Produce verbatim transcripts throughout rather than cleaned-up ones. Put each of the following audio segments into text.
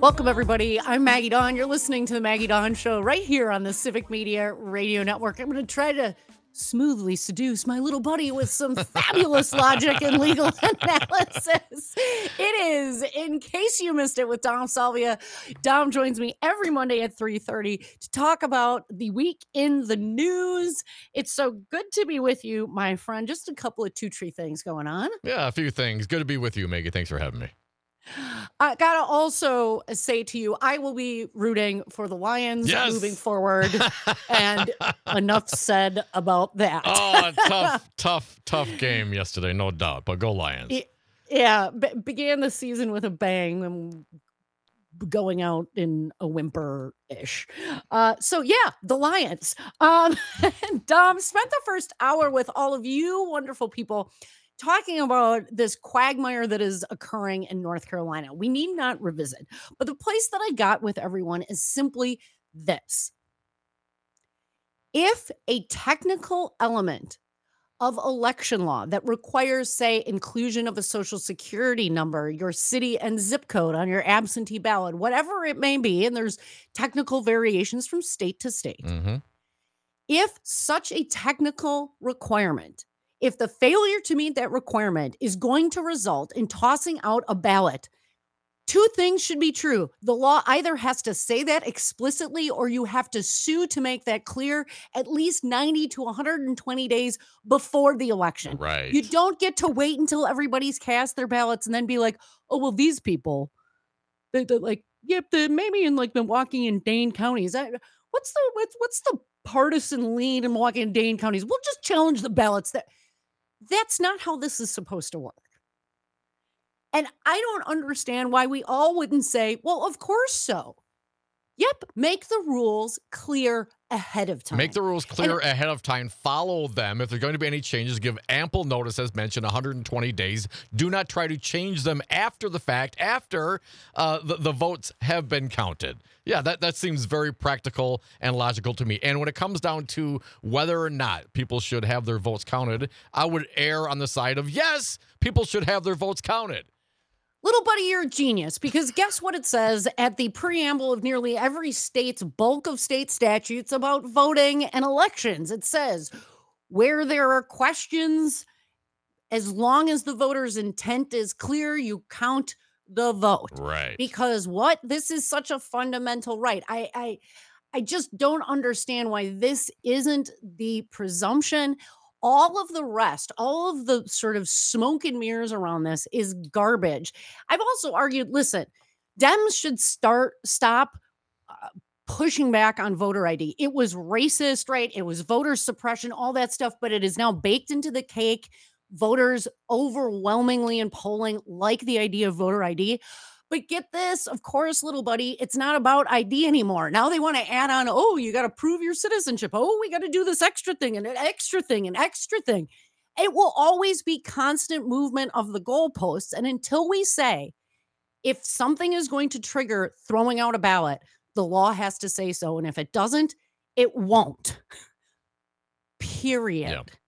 Welcome, everybody. I'm Maggie Dawn. You're listening to the Maggie Dawn Show right here on the Civic Media Radio Network. I'm going to try to smoothly seduce my little buddy with some fabulous logic and legal analysis. It is, in case you missed it, with Dom Salvia. Dom joins me every Monday at three thirty to talk about the week in the news. It's so good to be with you, my friend. Just a couple of two-tree things going on. Yeah, a few things. Good to be with you, Maggie. Thanks for having me. I gotta also say to you, I will be rooting for the Lions yes. moving forward. And enough said about that. Oh, tough, tough, tough game yesterday, no doubt. But go Lions. It, yeah, b- began the season with a bang and going out in a whimper-ish. Uh, so yeah, the Lions. Um, and Dom spent the first hour with all of you wonderful people talking about this quagmire that is occurring in North Carolina. We need not revisit. But the place that I got with everyone is simply this. If a technical element of election law that requires, say, inclusion of a social security number, your city and zip code on your absentee ballot, whatever it may be, and there's technical variations from state to state. Mm-hmm. If such a technical requirement If the failure to meet that requirement is going to result in tossing out a ballot, two things should be true. The law either has to say that explicitly or you have to sue to make that clear at least ninety to one hundred twenty days before the election. Right. You don't get to wait until everybody's cast their ballots and then be like, oh, well, these people, they, they're like, yep, the, maybe in like Milwaukee and Dane counties. I, what's the what's, what's the partisan lead in Milwaukee and Dane counties? We'll just challenge the ballots. That That's not how this is supposed to work. And I don't understand why we all wouldn't say, well, of course so. Yep, make the rules clear ahead of time. Make the rules clear and, ahead of time. Follow them. If there's going to be any changes, give ample notice, as mentioned, one hundred twenty days. Do not try to change them after the fact, after uh, the, the votes have been counted. Yeah, that, that seems very practical and logical to me. And when it comes down to whether or not people should have their votes counted, I would err on the side of, yes, people should have their votes counted. Little buddy, you're a genius, because guess what it says at the preamble of nearly every state's bulk of state statutes about voting and elections. It says, where there are questions, as long as the voter's intent is clear, you count the vote. Right. Because what? This is such a fundamental right. I, I, I just don't understand why this isn't the presumption. All of the rest, all of the sort of smoke and mirrors around this is garbage. I've also argued, listen, Dems should start, stop uh, pushing back on voter I D. It was racist, right? It was voter suppression, all that stuff, but it is now baked into the cake. Voters overwhelmingly in polling like the idea of voter I D. But get this, of course, little buddy, it's not about I D anymore. Now they want to add on, oh, you got to prove your citizenship. Oh, we got to do this extra thing and an extra thing and extra thing. It will always be constant movement of the goalposts. And until we say, if something is going to trigger throwing out a ballot, the law has to say so. And if it doesn't, it won't. Period. Yep.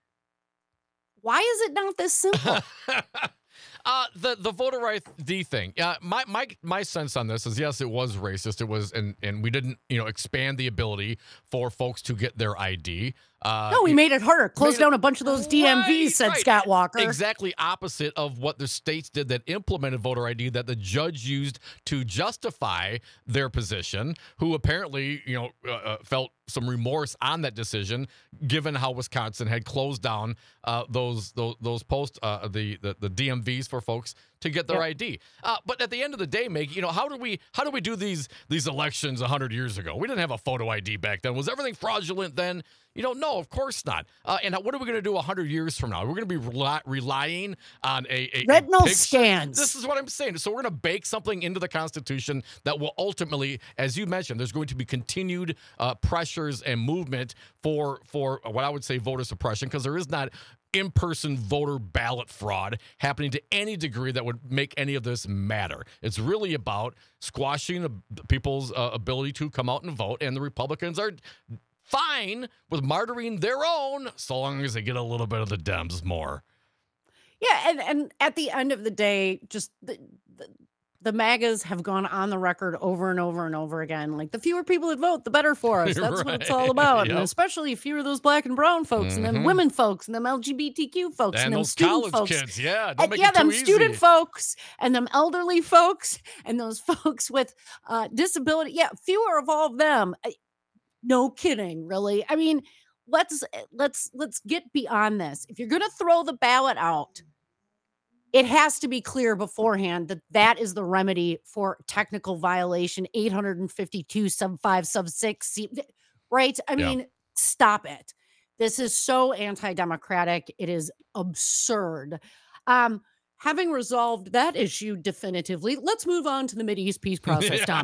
Why is it not this simple? Uh, the the voter I D thing. Uh, my my my sense on this is, yes, it was racist. It was, and and we didn't, you know, expand the ability for folks to get their I D. Uh, no, we made it harder. Closed down it, a bunch of those D M Vs, right, said right. Scott Walker. Exactly opposite of what the states did that implemented voter I D, that the judge used to justify their position, who apparently, you know, uh, felt some remorse on that decision, given how Wisconsin had closed down uh, those those those post uh, the, the the D M Vs for folks to get their yep. I D. Uh, but at the end of the day, Meg, you know, how do we how do we do these these elections one hundred years ago? We didn't have a photo I D back then. Was everything fraudulent then? You know, no, of course not. Uh, and what are we going to do one hundred years from now? We're going to be rely, relying on a, a retinal a scans. This is what I'm saying. So we're going to bake something into the Constitution that will ultimately, as you mentioned, there's going to be continued uh, pressures and movement for for what I would say voter suppression, because there is not in-person voter ballot fraud happening to any degree that would make any of this matter. It's really about squashing the people's uh, ability to come out and vote, and the Republicans are fine with martyring their own, so long as they get a little bit of the Dems more. Yeah, and, and at the end of the day, just the, the the MAGAs have gone on the record over and over and over again. Like, the fewer people that vote, the better for us. That's what it's all Right. about. And Yep. especially fewer of those black and brown folks, and them Mhm. women folks, and them L G B T Q folks, and And them those student college folks. kids, yeah, don't And make yeah, it too them student easy. folks, and them elderly folks, and those folks with uh, disability. Yeah, fewer of all of them. I- no kidding, really. I mean, let's let's let's get beyond this. If you're gonna throw the ballot out, it has to be clear beforehand that that is the remedy for technical violation eight fifty-two sub five sub six C, right? I Yeah. mean, stop it. This is so anti-democratic. It is absurd. Um, having resolved that issue definitively, let's move on to the Mideast peace process, Tom.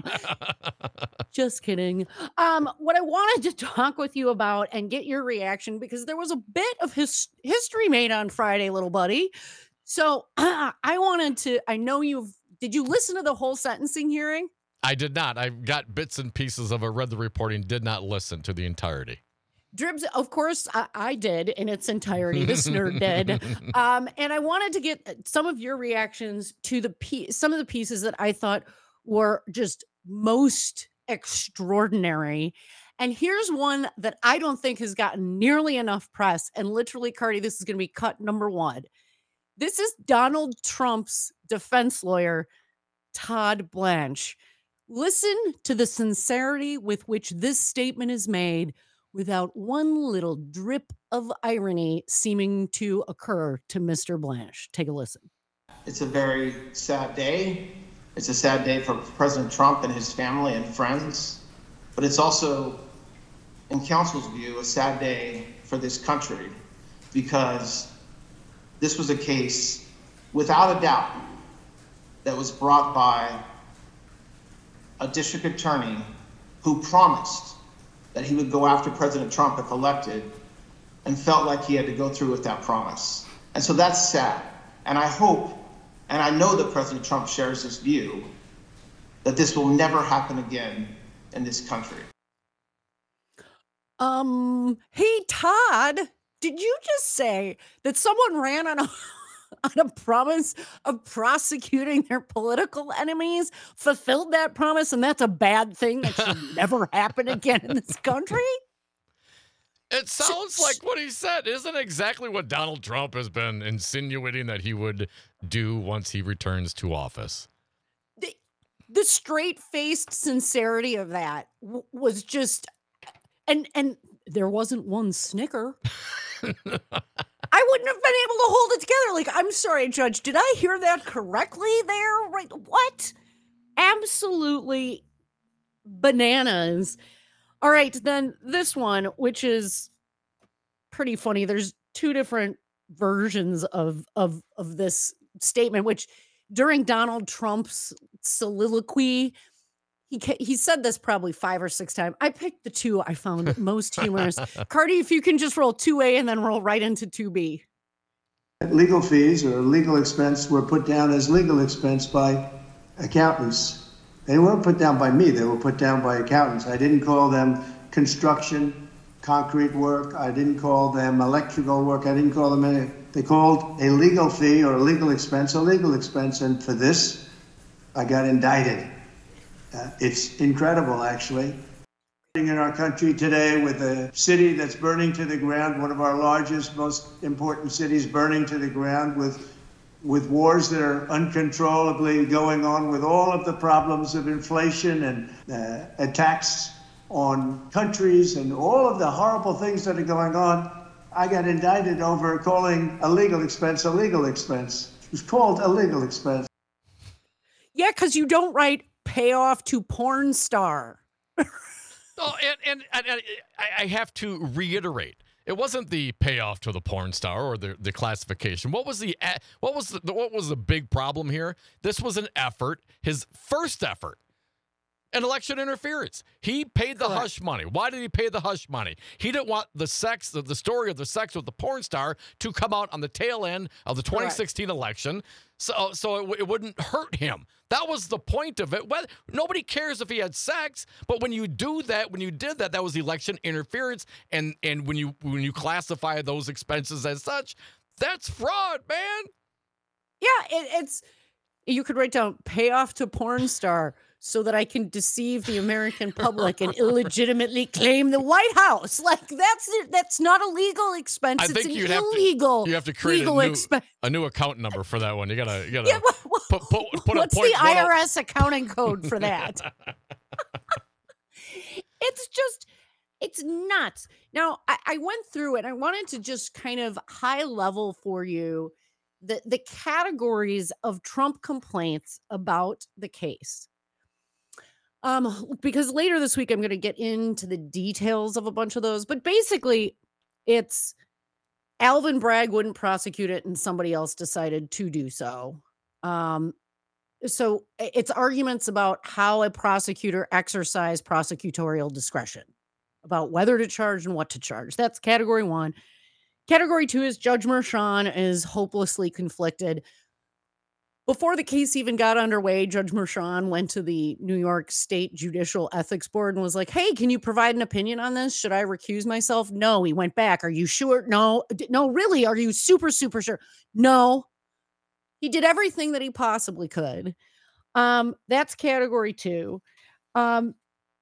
Just kidding. Um, what I wanted to talk with you about and get your reaction, because there was a bit of his history made on Friday, little buddy. So I wanted to, I know you've, did you listen to the whole sentencing hearing? I did not. I got bits and pieces of it, read the reporting, did not listen to the entirety. Dribs, of course, I, I did in its entirety. This nerd did. Um, and I wanted to get some of your reactions to the piece, some of the pieces that I thought were just most extraordinary. And here's one that I don't think has gotten nearly enough press. And literally, Cardi, this is going to be cut number one. This is Donald Trump's defense lawyer, Todd Blanche. Listen to the sincerity with which this statement is made without one little drip of irony seeming to occur to Mister Blanche. Take a listen. It's a very sad day. It's a sad day for President Trump and his family and friends. But it's also, in counsel's view, a sad day for this country, because this was a case, without a doubt, that was brought by a district attorney who promised that he would go after President Trump if elected, and felt like he had to go through with that promise. And so that's sad. And I hope, and I know that President Trump shares this view, that this will never happen again in this country. Um, hey, Todd, did you just say that someone ran on a on a promise of prosecuting their political enemies, fulfilled that promise, and that's a bad thing that should never happen again in this country? It sounds like what he said. Isn't exactly what Donald Trump has been insinuating that he would do once he returns to office. The, the straight-faced sincerity of that w- was just, and and there wasn't one snicker. I wouldn't have been able to hold it together. Like, I'm sorry, Judge, did I hear that correctly there? Right? What? Absolutely bananas. All right, then this one, which is pretty funny. There's two different versions of of of this statement, which during Donald Trump's soliloquy, he ca- he said this probably five or six times. I picked the two I found most humorous. Cardi, if you can just roll two A and then roll right into two B. Legal fees or legal expense were put down as legal expense by accountants. They weren't put down by me, they were put down by accountants. I didn't call them construction, concrete work. I didn't call them electrical work. I didn't call them any. They called a legal fee or a legal expense a legal expense. And for this, I got indicted. Uh, it's incredible, actually. In our country today, with a city that's burning to the ground, one of our largest, most important cities burning to the ground, with with wars that are uncontrollably going on, with all of the problems of inflation and uh, attacks on countries and all of the horrible things that are going on, I got indicted over calling a legal expense a legal expense. It was called a legal expense. Yeah, because you don't write payoff to porn star. Oh, and, and, and, and I, I have to reiterate, it wasn't the payoff to the porn star or the, the classification. What was the what was the, what was the big problem here? This was an effort, his first effort, an election interference. He paid the Correct. hush money. Why did he pay the hush money? He didn't want the sex, the, the story of the sex with the porn star to come out on the tail end of the twenty sixteen Correct. Election, so so it, w- it wouldn't hurt him. That was the point of it. Well, nobody cares if he had sex, but when you do that, when you did that, that was election interference, and and when you when you classify those expenses as such, that's fraud, man. Yeah, it, it's You could write down payoff to porn star so that I can deceive the American public and illegitimately claim the White House. Like that's it. That's not a legal expense. I It's think an you'd have to illegal. you have to create a legal new expense. a new account number for that one. You gotta you gotta Yeah, well, put put put what's a point. the I R S accounting code for that? It's just, it's nuts. Now, I, I went through it. I wanted to just kind of high level for you the the categories of Trump complaints about the case. Um, because later this week I'm going to get into the details of a bunch of those, but basically, it's Alvin Bragg wouldn't prosecute it, and somebody else decided to do so. Um, so i- it's arguments about how a prosecutor exercised prosecutorial discretion about whether to charge and what to charge. That's category one. Category two is Judge Merchan is hopelessly conflicted. Before the case even got underway, Judge Merchan went to the New York State Judicial Ethics Board and was like, hey, can you provide an opinion on this? Should I recuse myself? No. He went back. Are you sure? No. "D- No, really? Are you super, super sure? No. He did everything that he possibly could. Um, that's category two. Um,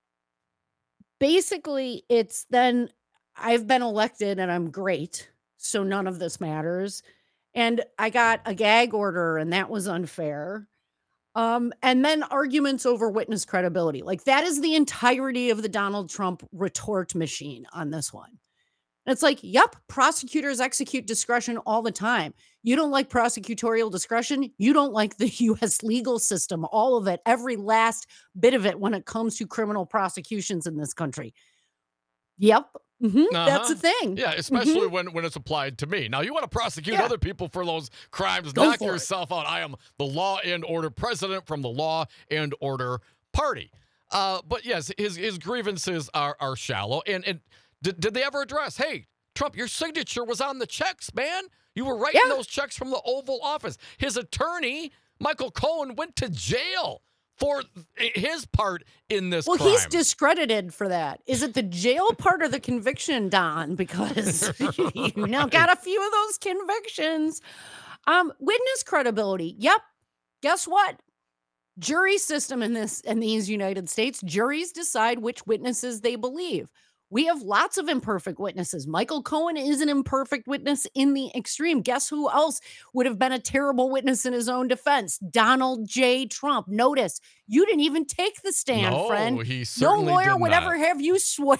basically, it's then I've been elected and I'm great. So none of this matters. And I got a gag order, and that was unfair. Um, and then arguments over witness credibility. Like that is the entirety of the Donald Trump retort machine on this one. And it's like, yep, prosecutors execute discretion all the time. You don't like prosecutorial discretion. You don't like the U S legal system, all of it, every last bit of it when it comes to criminal prosecutions in this country. Yep. Mhm, that's a Uh-huh. thing. Yeah, Mhm. especially when when it's applied to me. Now, you want to prosecute Yeah. other people for those crimes, Go knock for it. yourself out. I am the law and order president from the law and order party. Uh, but yes, his his grievances are are shallow. And and did, did they ever address, hey, Trump, your signature was on the checks, man. You were writing Yeah. those checks from the Oval Office. His attorney, Michael Cohen, went to jail for his part in this Well, crime. he's discredited for that. Is it the jail part or the conviction, Don? Because you now got a few of those convictions. Um, witness credibility. Yep. Guess what? Jury system in this in these United States, juries decide which witnesses they believe. We have lots of imperfect witnesses. Michael Cohen is an imperfect witness in the extreme. Guess who else would have been a terrible witness in his own defense? Donald J. Trump. Notice you didn't even take the stand, no, friend. he No certainly lawyer did would not. ever have you swear.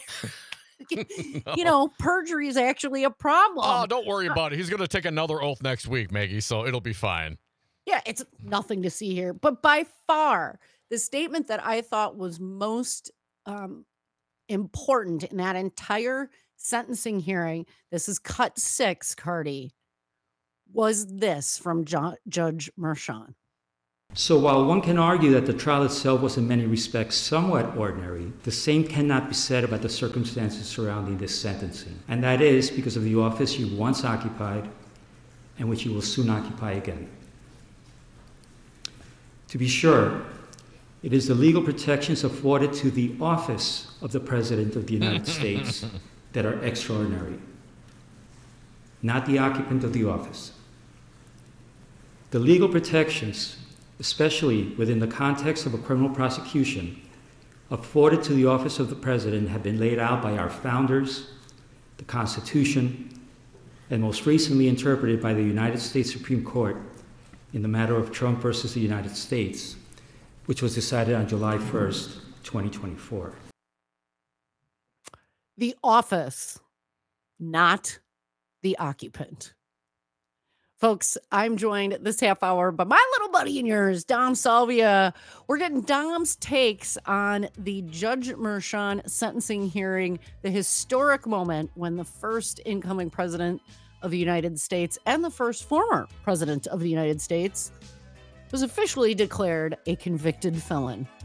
No. You know, perjury is actually a problem. Oh, don't worry about it. He's going to take another oath next week, Maggie, so it'll be fine. Yeah, it's nothing to see here. But by far, the statement that I thought was most um, important in that entire sentencing hearing, this is cut six, Cardi, was this from Ju- Judge Merchan. So while one can argue that the trial itself was in many respects somewhat ordinary, the same cannot be said about the circumstances surrounding this sentencing. And that is because of the office you once occupied and which you will soon occupy again. To be sure, it is the legal protections afforded to the office of the President of the United States that are extraordinary, not the occupant of the office. The legal protections, especially within the context of a criminal prosecution, afforded to the office of the President have been laid out by our founders, the Constitution, and most recently interpreted by the United States Supreme Court in the matter of Trump versus the United States, which was decided on July first, twenty twenty-four. The office, not the occupant. Folks, I'm joined this half hour by my little buddy and yours, Dom Salvia. We're getting Dom's takes on the Judge Merchan sentencing hearing, the historic moment when the first incoming president of the United States and the first former president of the United States was officially declared a convicted felon.